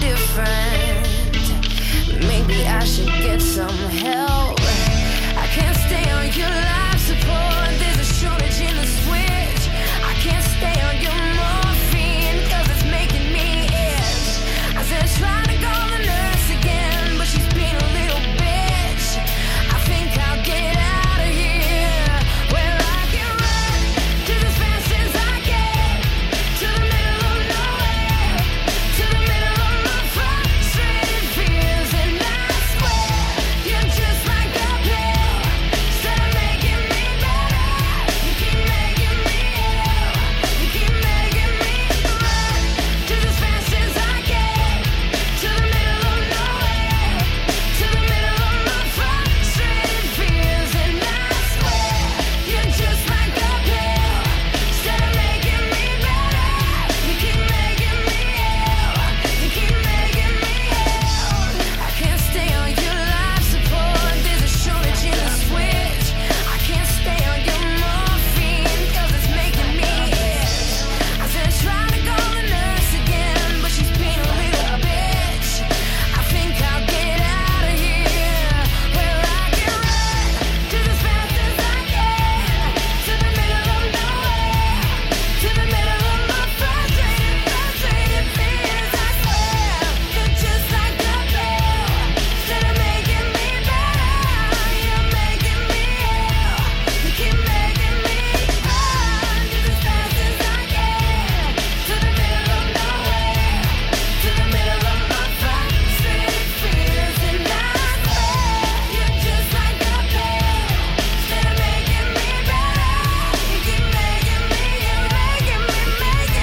different. Maybe I should get some help. I can't stay on your life support. There's a shortage in the switch. I can't stay on your morphine, cause it's making me itch. I said try to call the nurse again, but she's being a little bitch. I think I'll get out of here, where I can run just as fast as I can, to the middle of nowhere, to the middle of my frustrated fears. And I swear you're just like a pill. Instead of making me better, you keep making me ill. You keep making me run just as fast as I can, to the middle of nowhere, to the middle of my frustrated fears. And I swear you're just like a pill. Instead of making me better, you keep making me ill. You keep making me ill. I can't stay on your life support. There's a shortage in the switch. I can't stay on your morphine, cause it's making me itch. I said try to call the nurse again, but she's being a little bitch. I think I'll get out of here, where I can run just as fast as I can, to the middle of nowhere, to the middle of my frustrated fears. I swear you're just like a pill. Instead of making me better, you're making me ill. You keep making me run just as fast as I can, to the middle of nowhere, to the middle of my frustrated fears. And I swear you're just like a pill. Instead of making me better, you keep making me, you're making me ill.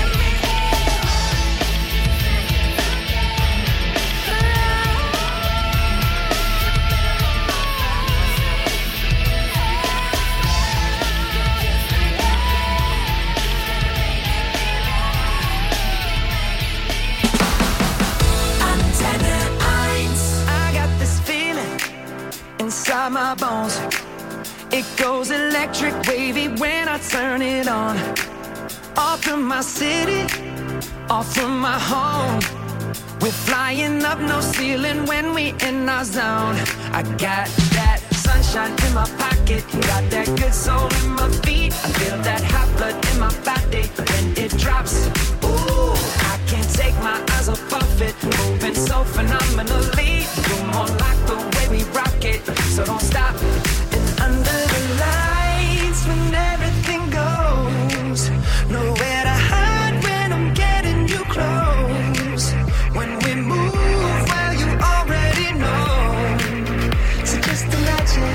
Antenne 1. I got this feeling inside my bones. It goes electric wavy when I turn it on. Off from my city, off from my home. We're flying up, no ceiling when we in our zone. I got that sunshine in my pocket, got that good soul in my feet. I feel that hot blood in my body when it drops. Ooh, I can't take my eyes off of it, moving so phenomenally. You're more like the way we rock it, so don't stop. And under the lights, when everything goes, nowhere to hide when I'm getting you close. When we move, well, you already know. So just imagine.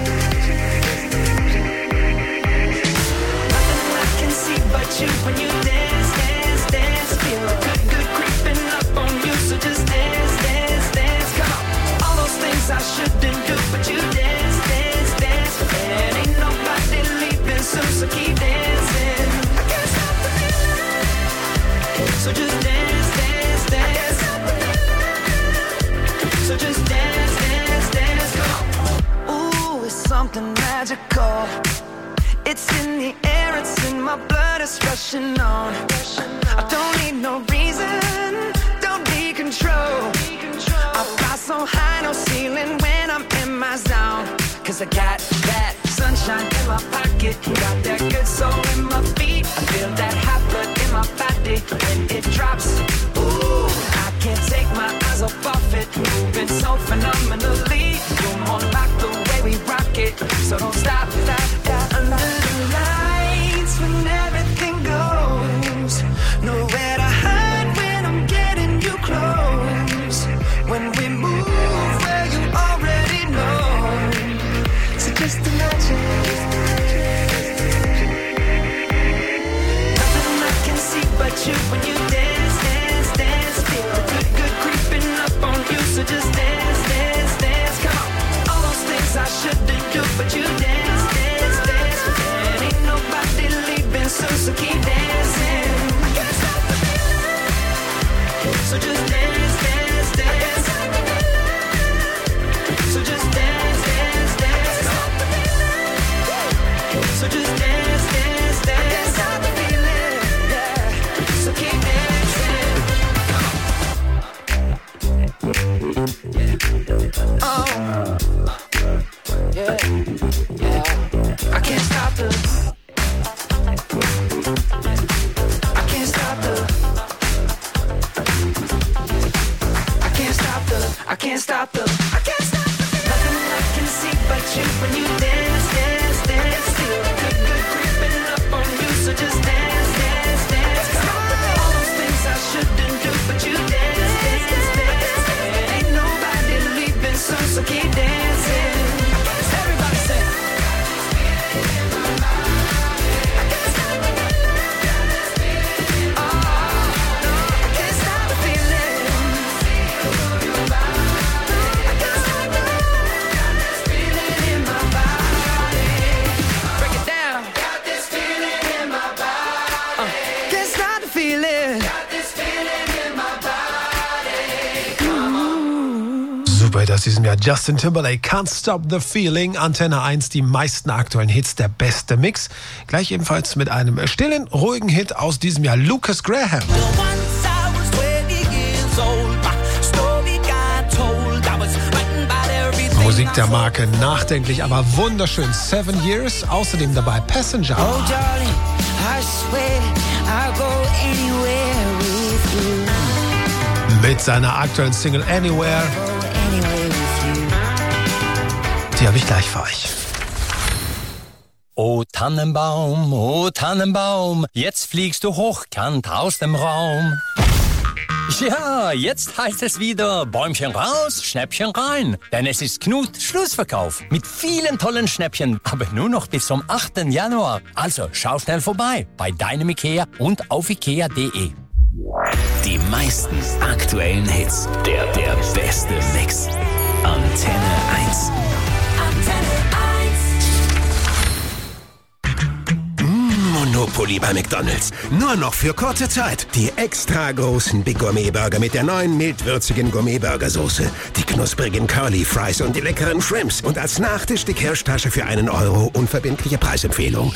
Nothing I can see but you when you dance, dance, dance. Feel good, good creeping up on you. So just dance, dance, dance. Come on. All those things I shouldn't do, but you dance, dance, dance. And ain't nobody leaving soon, so keep dancing. I can't stop the feeling. So just dance, dance, dance. So just dance, dance, dance. Come on. Ooh, it's something magical. It's in the air, it's in my blood, it's rushing on. I don't need no reason, don't need control. I fly so high, no ceiling when I'm in my zone. Cause I got that sunshine in my pocket, got that good soul in my feet. I feel that hot blood in my body when it drops. Ooh, I can't take my eyes off of it, moving so phenomenally. You're more like the way we rock it, so don't stop, stop, stop. Under the lights, when everything goes, nowhere to hide when I'm getting you close. When we move, well, you already know. So just imagine. Nothing I can see but you when you dance, dance, dance. Feel good, good creeping up on you. So just dance, dance, dance. Come on. All those things I shouldn't do, but you dance. Oh, yeah, yeah. I can't stop the. I can't stop the. I can't stop the. I can't stop the. I can't stop the. Nothing I can see but you when you dance, dance, dance. Feel good, good creeping up on you, so just dance, dance, dance. All those things I shouldn't do, but you dance, dance, dance. Ain't nobody leaving soon, so keep dancing. Everybody say. Super, das ist ja Justin Timberlake, Can't Stop the Feeling, Antenne 1, die meisten aktuellen Hits, der beste Mix. Gleich ebenfalls mit einem stillen, ruhigen Hit aus diesem Jahr, Lucas Graham. Musik der Marke, nachdenklich, aber wunderschön. 7 Years, außerdem dabei Passenger. Oh, darling, I swear I'll go anywhere with you. Mit seiner aktuellen Single Anywhere. Die habe ich gleich für euch. O Tannenbaum, jetzt fliegst du hochkant aus dem Raum. Ja, jetzt heißt es wieder Bäumchen raus, Schnäppchen rein. Denn es ist Knut Schlussverkauf mit vielen tollen Schnäppchen, aber nur noch bis zum 8. Januar. Also schau schnell vorbei bei deinem Ikea und auf ikea.de. Die meisten aktuellen Hits. Der beste Mix. Antenne 1. Monopoly bei McDonald's. Nur noch für kurze Zeit. Die extra großen Big Gourmet Burger mit der neuen mildwürzigen Gourmet-Burgersoße. Die knusprigen Curly Fries und die leckeren Shrimps. Und als Nachtisch die Kirschtasche für €1. Unverbindliche Preisempfehlung.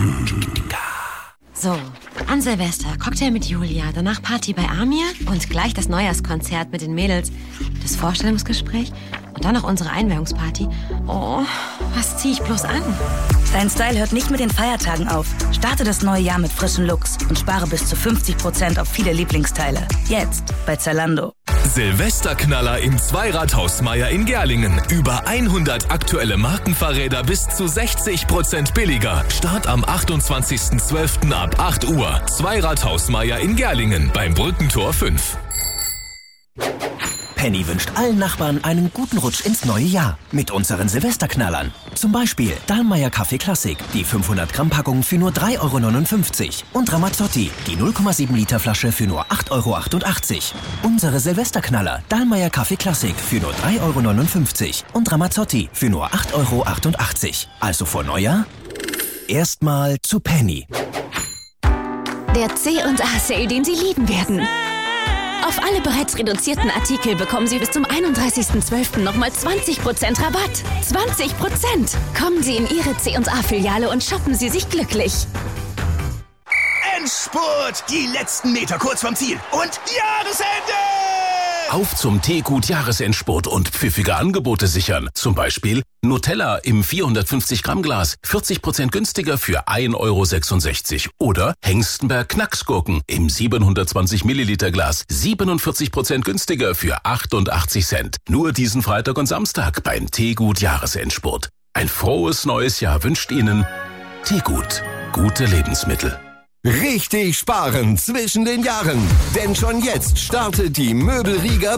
So, an Silvester Cocktail mit Julia, danach Party bei Amir und gleich das Neujahrskonzert mit den Mädels, das Vorstellungsgespräch und dann noch unsere Einweihungsparty. Oh, was zieh ich bloß an? Dein Style hört nicht mit den Feiertagen auf. Starte das neue Jahr mit frischen Looks und spare bis zu 50% auf viele Lieblingsteile. Jetzt bei Zalando. Silvesterknaller im Zweiradhaus Meier in Gerlingen. Über 100 aktuelle Markenfahrräder bis zu 60% billiger. Start am 28.12. ab 8 Uhr. Zweiradhaus Meier in Gerlingen beim Brückentor 5. Penny wünscht allen Nachbarn einen guten Rutsch ins neue Jahr mit unseren Silvesterknallern. Zum Beispiel Dallmayr Kaffee Klassik, die 500-Gramm-Packung für nur €3,59 und Ramazzotti, die 0,7 Liter Flasche für nur €8,88. Unsere Silvesterknaller, Dallmayr Kaffee Klassik für nur €3,59 und Ramazzotti für nur €8,88. Also vor Neujahr erstmal zu Penny. Der C&A-Sale, den Sie lieben werden. Auf alle bereits reduzierten Artikel bekommen Sie bis zum 31.12. nochmal 20% Rabatt. 20%! Kommen Sie in Ihre C&A-Filiale und shoppen Sie sich glücklich. Endspurt! Die letzten Meter kurz vom Ziel. Und Jahresende! Auf zum Teegut Jahresendspurt und pfiffige Angebote sichern. Zum Beispiel Nutella im 450 Gramm Glas 40% günstiger für €1,66. Oder Hengstenberg Knacksgurken im 720 Milliliter Glas 47% günstiger für 88 Cent. Nur diesen Freitag und Samstag beim Teegut Jahresendspurt. Ein frohes neues Jahr wünscht Ihnen Teegut. Gute Lebensmittel. Richtig sparen zwischen den Jahren. Denn schon jetzt startet die Möbelrieger